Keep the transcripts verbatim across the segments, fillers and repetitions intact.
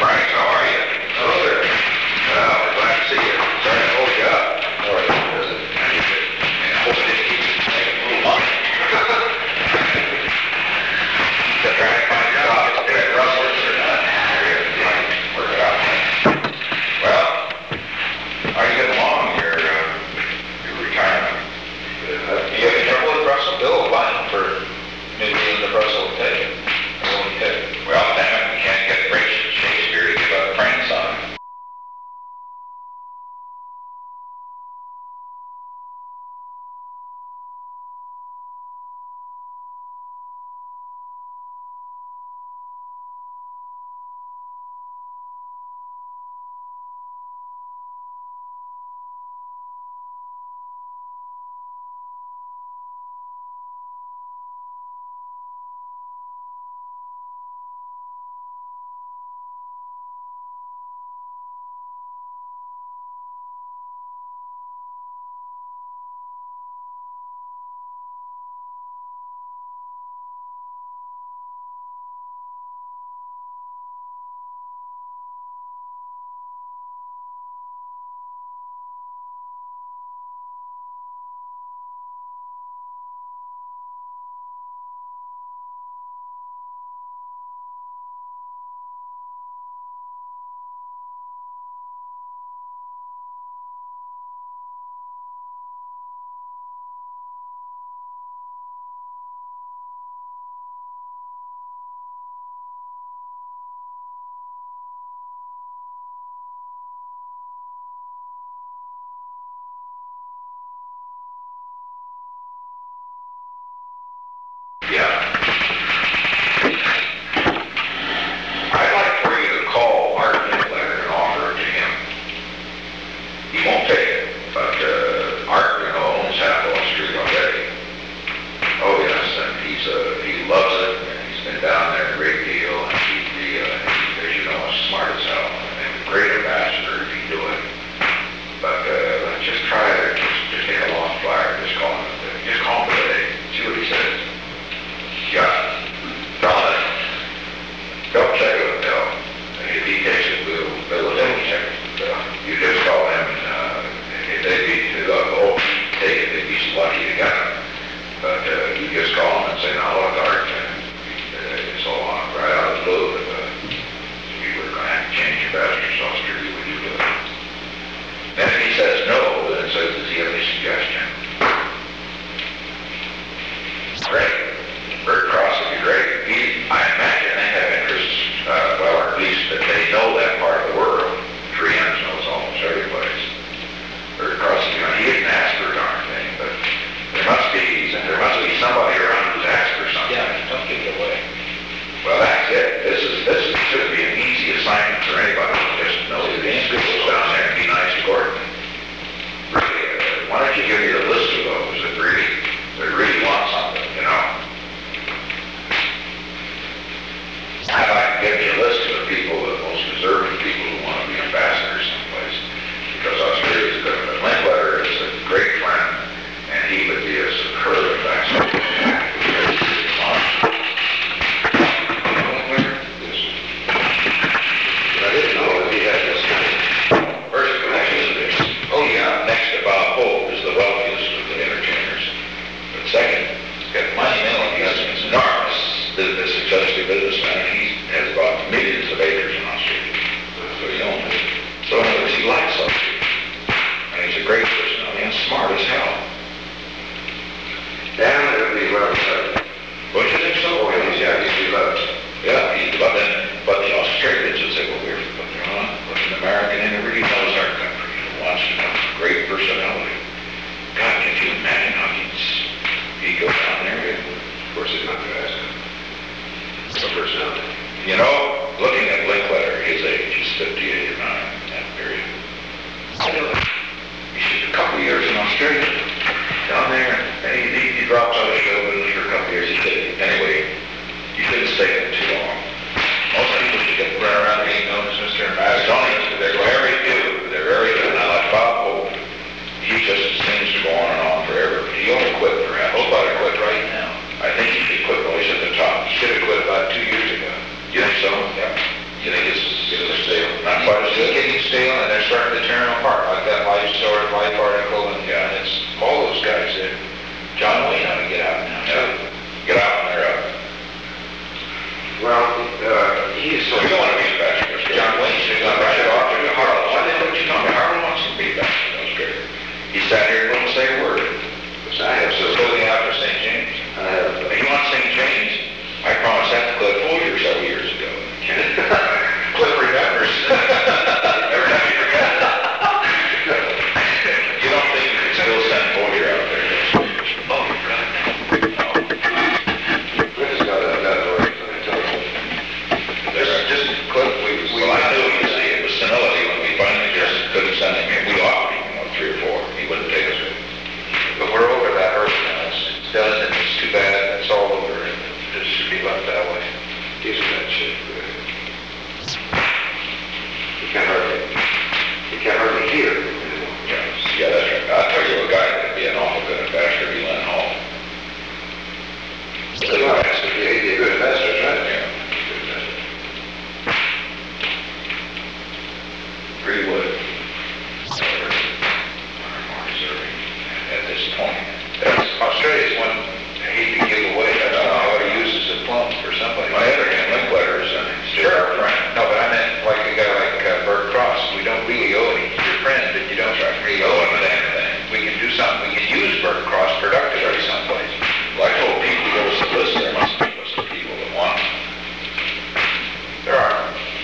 Frank, how are you? Hello there. Well, we're glad to see you. Sorry to hold you up. How are you? Visit. And I hope it didn't keep you making a little money. Just trying to find out if it's been rustlers or not. Work it out. Well, how are you getting along your, uh, your retirement? Uh, you have any trouble with Russell? Bill applying for new deals that Russell will take. Or will he take? Well, damn it, we can't get Rich Shakespeare to give up pranks on him. Yeah. I'd like for you to call Art Linkletter and offer it to him. He won't take it, but uh, Art, you know, owns half Wall Street already. Oh yes, and he's uh, he loves it, and he's been down there a great deal, and he'd be, uh, he, as you know, smart as hell, and a great ambassador if he'd do it. But uh, let's just try to just, just take a long flyer, just call him, just call him today, see what he says. Yeah, tell him, don't check it with Bill. If he takes it, we'll, Bill will check it with Bill. You just call him, and uh, if they'd be, uh, oh, take it, they'd be so lucky to get him. But uh, you just call him and say, now look, Art, and uh, so on, right out of the blue, that uh, we were going to have to change your bachelor's saucer, would you do it? And if he says no, then says, does he have any suggestion? Great. Bird Cross would be great. He, I imagine they have interest, uh, well, or at least that they know that part of the world. three M's knows almost every place. Bird Cross, you know, he didn't ask for a darn thing, but there must be, there must be somebody around who's asked for something. Yeah, don't give it away. Well, that's it. This is, this is, should be an easy assignment for anybody. Just know these schools down there and be nice to Gordon. Really, uh, why don't you give me the list of those that really, that really want something, you know? I'd like to give you a list of the people, the most deserving people who want to be ambassadors someplace. Because Australia's good. But Linkletter is a great friend, and he would be a superb ambassador. I didn't know. But it's keep good. getting steel, and they're starting to tear them apart, like that life story, life article, and, Yeah. and it's all those guys that, John Wayne ought to get out now, too. Yeah. Get out and they're up. Well, uh, he's sort You of... don't want to be a bachelor. John Wayne should Not have right should off offer to to Harlan. Harlan. Why didn't what you tell me? Harlan wants to be a bachelor. That was great. He sat here and wouldn't say a word. I have So some... building out for Saint James. I have... He wants Saint James. I promised that to Cliff Folger several years ago. Cliff remembers. Every time you forget it. You don't think you could still send Folger out there? Oh, God, no. Cliff has got that, that word, let me tell you. Just, just Cliff, we, we, well, I knew, you see, it was senility when we finally just couldn't send him here. We offered him, you know, three or four. He wouldn't take us. But we're over that hurt now. It's it's done, and it's too bad. It's all over, and it just should be left that way. He's in that shape. He can't hardly... He can't hardly hear. Yeah, yeah, that's right. I'll tell you a guy that would be an awful good ambassador, be Len Hall. Good investor. Yeah, he'd be a good investor, right? Yeah. Good investor. Really would. At this point. That's, Australia's one I hate to give away. I don't know how to use as a plum for somebody. My other hand, Linkletter is uh, still our friend. No, but I meant like a guy like uh, Bert Cross. We don't really owe any. He's your friend, but you don't really owe him anything. We can do something. We can use Bert Cross productively someplace. Well, I told Pete to give us a list. There must be a list of people that want it. There are.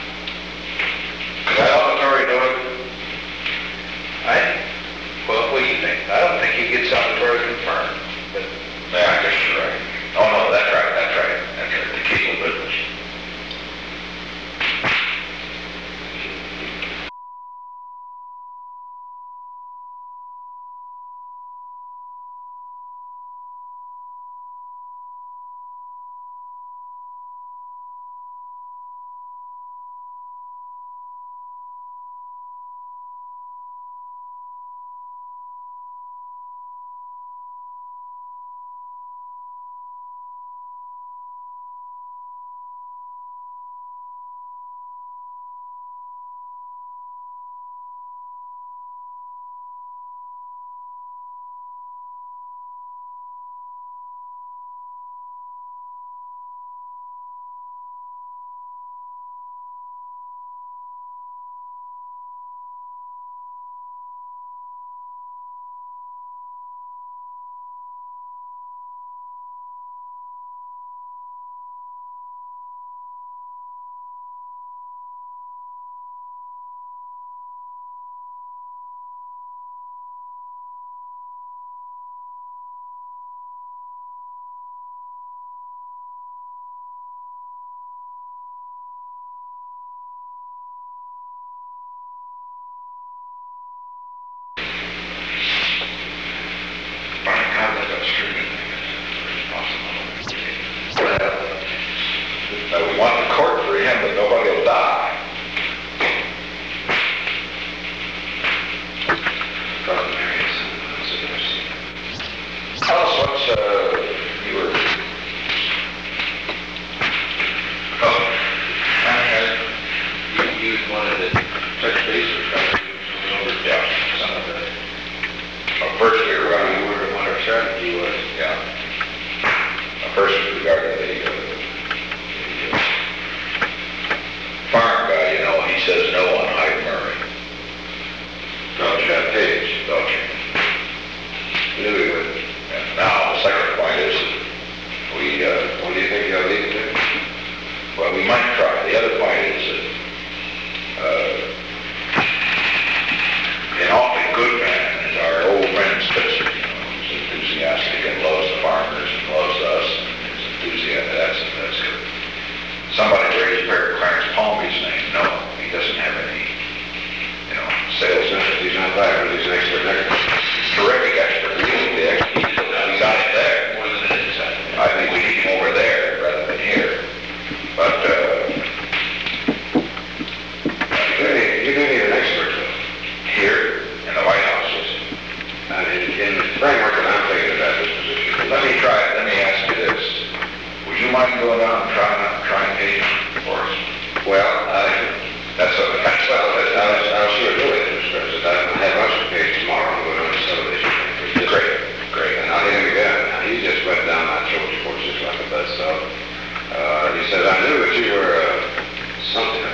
Is that Alvatory doing? I, well, what do you think? I don't think you get something very confirmed, but Yeah, I guess you're right. Oh, no, that's right, that's right, that's right. The cable business. By God, that got streaming. It's possible. Well, Now, we want the court for him, but nobody will die. Carlton Harris. That's a good scene. Tell us what's, uh, you were... Oh, I had, you, you wanted to touch base with us. Over yeah. some of the, Uh, first, we were, you uh, were, what our strategy was. yeah. Uh, First, with regard to the, uh, the uh, farm guy, you know, he says no on Hyde Murray. Oh, Chad Page. Don't you? Knew he would. And now, the second point is, we, uh, When do you think he'll leave it? well, we might try. The other point is that, uh, an awfully good man is our old friend Spitzer, you know, who's enthusiastic and loves the farmers and loves us and is enthusiastic. That's, that's good. Somebody raised Clarence Palmby's name. No, he doesn't have any, you know, sales. He's not there, he's an expert there. He's terrific expert. We need the expertise. We got it there. More than it is, I think. I think we need him over there rather than here. But, uh, You do need, you do need an expert, though. here in the White House, And in, in the framework that I'm thinking about this position. let me try it. Let me ask you this. Would you mind going down and trying, trying Page for us? Well, I, That's a, that's a,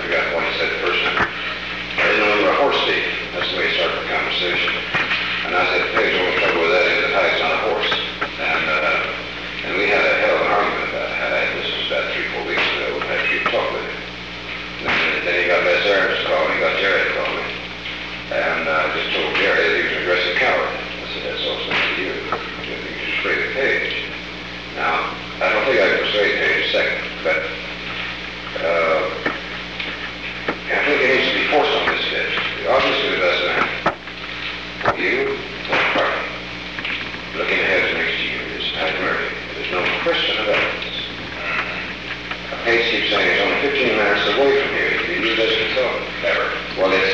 forgot what he said the first time. I didn't know you were a horse thief. That's the way he started the conversation. And I said, Page, the only trouble with that is the tag's on a horse. And, uh, and we had a hell of an argument about that. This was about three, four weeks ago. We had a few talk with him. And then, then he got Les Aaron's to call me, he got Jerry to call me. And I uh, just told Jerry that he was an aggressive coward. I said, that's all it's not to you. You're just afraid of Page. Now, I don't think I can persuade Page a second, but uh, I think it needs to be forced on this kid. You're obviously the best man. You, and Harvey, looking ahead to next year is Pat Murray. There's no question about this. Page keeps saying it's only fifteen minutes away from here. You use this consultant. Never. Well, it's